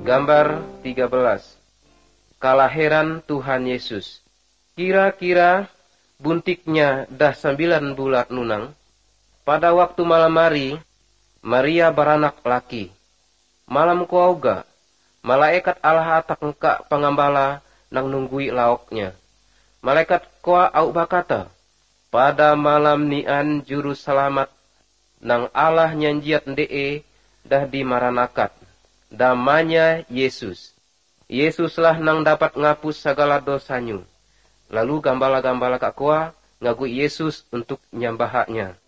Gambar 13. Kelahiran Tuhan Yesus. Kira-kira buntiknya dah 9 bulan nunang. Pada waktu malam hari, Maria beranak laki. Malam kuauga, malaikat Allah atak engka pengambala nang nunggui laoknya. Malaikat koa au bakata, pada malam nian juru selamat nang Allah nyanjiat ndee dah dimaranakat. Damanya Yesus. Yesuslah nang dapat ngapus segala dosanyu. Lalu gambala-gambala kak koa ngagui Yesus untuk nyambahaknya.